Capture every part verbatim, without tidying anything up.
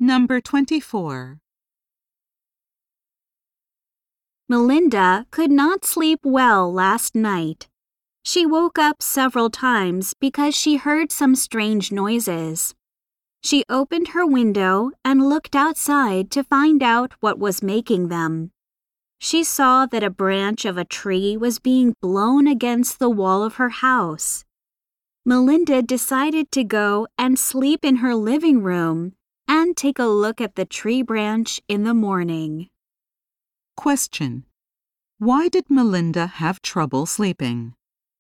Number twenty-four. Melinda could not sleep well last night. She woke up several times because she heard some strange noises. She opened her window and looked outside to find out what was making them. She saw that a branch of a tree was being blown against the wall of her house. Melinda decided to go and sleep in her living room and take a look at the tree branch in the morning. Question. Why did Melinda have trouble sleeping?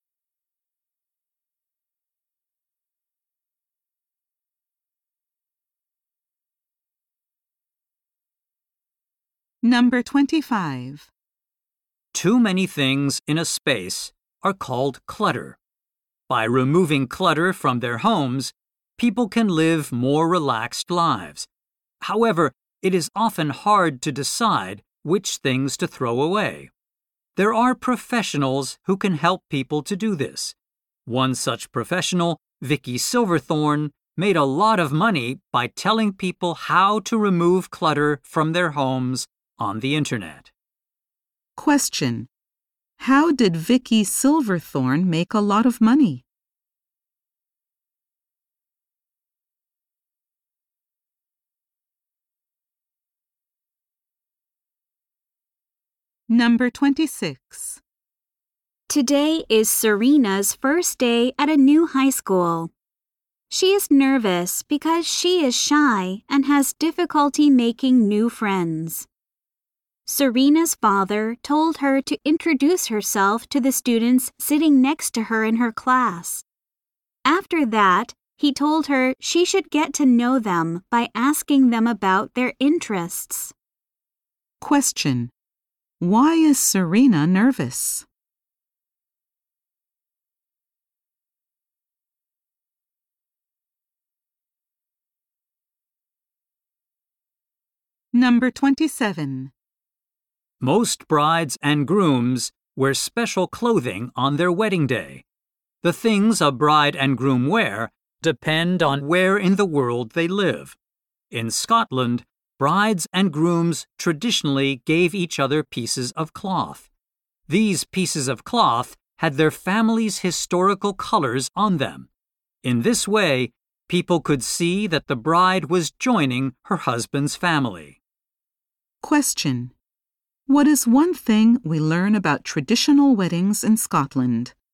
Number twenty-five. Too many things in a space are called clutter. By removing clutter from their homes, people can live more relaxed lives. However, it is often hard to decide which things to throw away. There are professionals who can help people to do this. One such professional, Vicky Silverthorne, made a lot of money by telling people how to remove clutter from their homes on the internet. Question. How did Vicky Silverthorne make a lot of money? Number twenty-six. Today is Serena's first day at a new high school. She is nervous because she is shy and has difficulty making new friends. Serena's father told her to introduce herself to the students sitting next to her in her class. After that, he told her she should get to know them by asking them about their interests. Question. Why is Serena nervous? Number twenty-seven. Most brides and grooms wear special clothing on their wedding day. The things a bride and groom wear depend on where in the world they live. In Scotland, brides and grooms traditionally gave each other pieces of cloth. These pieces of cloth had their family's historical colors on them. In this way, people could see that the bride was joining her husband's family. Question. What is one thing we learn about traditional weddings in Scotland?